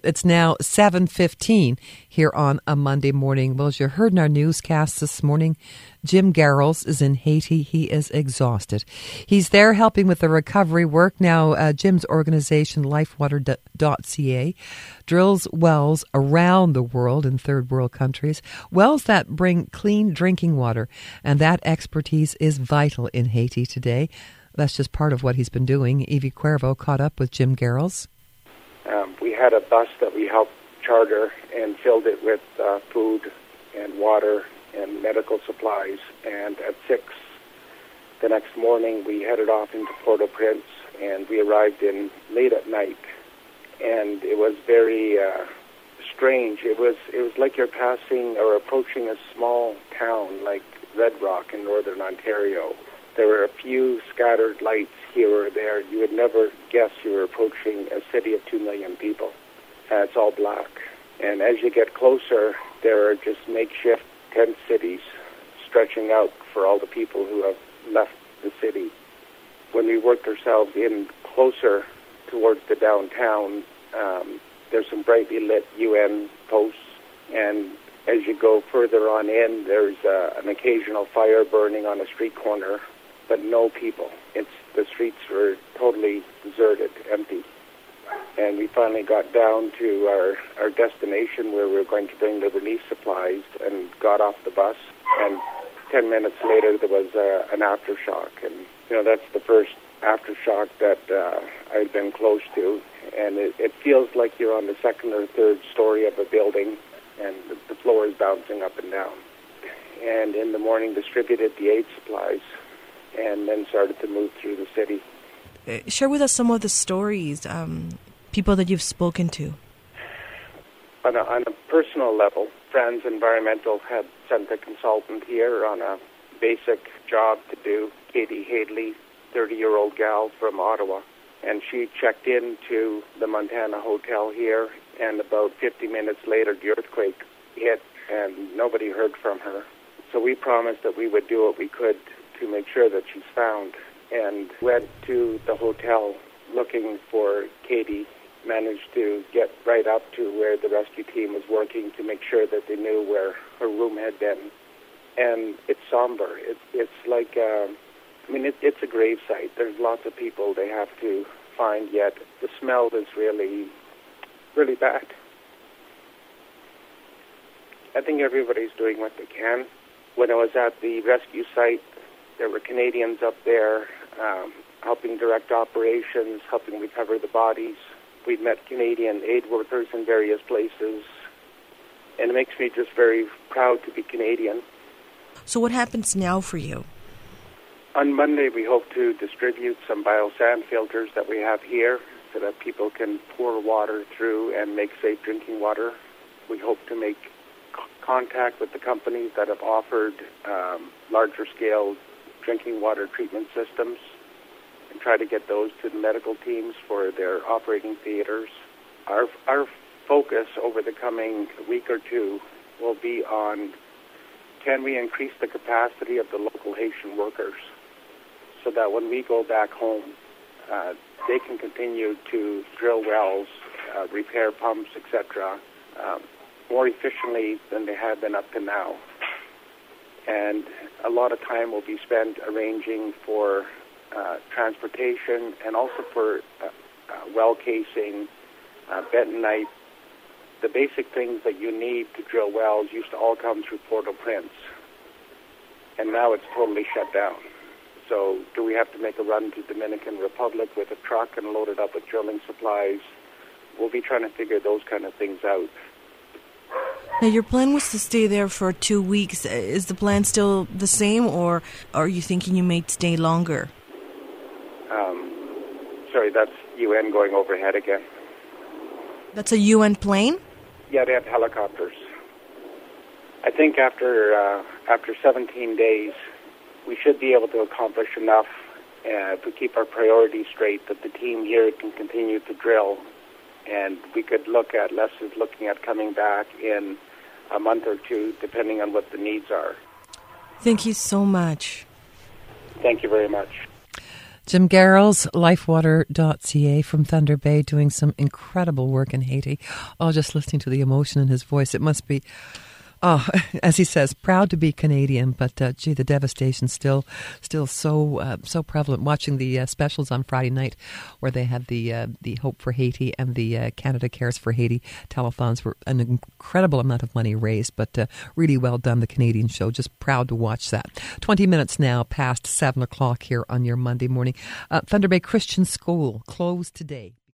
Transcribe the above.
It's now 7:15 here on a Monday morning. Well, as you heard in our newscast this morning, Jim Garrels is in Haiti. He is exhausted. He's there helping with the recovery work. Now, Jim's organization, lifewater.ca, drills wells around the world in third world countries, wells that bring clean drinking water. And that expertise is vital in Haiti today. That's just part of what he's been doing. Evie Cuervo caught up with Jim Garrels. We had a bus that we helped charter and filled it with food and water and medical supplies. And at 6 the next morning, we headed off into Port-au-Prince, and we arrived in late at night. And it was very strange. It was like you're passing or approaching a small town like Red Rock in northern Ontario. There were a few scattered lights here or there. You would never guess you were approaching a city of 2 million people. It's all black. And as you get closer, there are just makeshift tent cities stretching out for all the people who have left the city. When we worked ourselves in closer towards the downtown, there's some brightly lit UN posts. And as you go further on in, there's an occasional fire burning on a street corner, but no people. The streets were totally deserted, empty. And we finally got down to our destination where we were going to bring the relief supplies and got off the bus. And 10 minutes later, there was an aftershock. And, that's the first aftershock that I've been close to. And it feels like you're on the second or third story of a building, and the floor is bouncing up and down. And in the morning, distributed the aid supplies, and then started to move through the city. Share with us some of the stories, people that you've spoken to. On a personal level, Friends Environmental had sent a consultant here on a basic job to do. Katie Hadley, 30-year-old gal from Ottawa, and she checked into the Montana Hotel here, and about 50 minutes later, the earthquake hit, and nobody heard from her. So we promised that we would do what we could to make sure that she's found, and went to the hotel looking for Katie, managed to get right up to where the rescue team was working to make sure that they knew where her room had been. And it's somber. It's like, it's a grave site. There's lots of people they have to find yet. The smell is really, really bad. I think everybody's doing what they can. When I was at the rescue site, there were Canadians up there helping direct operations, helping recover the bodies. We'd met Canadian aid workers in various places, and it makes me just very proud to be Canadian. So what happens now for you? On Monday, we hope to distribute some biosand filters that we have here so that people can pour water through and make safe drinking water. We hope to make contact with the companies that have offered larger scale drinking water treatment systems and try to get those to the medical teams for their operating theaters. Our focus over the coming week or two will be on, can we increase the capacity of the local Haitian workers so that when we go back home, they can continue to drill wells, repair pumps, etc., more efficiently than they have been up to now. And a lot of time will be spent arranging for transportation and also for well casing, bentonite. The basic things that you need to drill wells used to all come through Port-au-Prince, and now it's totally shut down. So do we have to make a run to Dominican Republic with a truck and load it up with drilling supplies? We'll be trying to figure those kind of things out. Now, your plan was to stay there for 2 weeks. Is the plan still the same, or are you thinking you may stay longer? Sorry, that's UN going overhead again. That's a UN plane? Yeah, they have helicopters. I think after 17 days, we should be able to accomplish enough to keep our priorities straight that the team here can continue to drill, and we could look at looking at coming back in a month or two, depending on what the needs are. Thank you so much. Thank you very much. Jim Garrels, lifewater.ca from Thunder Bay, doing some incredible work in Haiti. Oh, just listening to the emotion in his voice. It must be, as he says, proud to be Canadian, but gee, the devastation still so prevalent. Watching the specials on Friday night, where they had the Hope for Haiti and the Canada Cares for Haiti telethons, were an incredible amount of money raised, but really well done. The Canadian show, just proud to watch that. 20 minutes now past 7 o'clock here on your Monday morning. Thunder Bay Christian School closed today.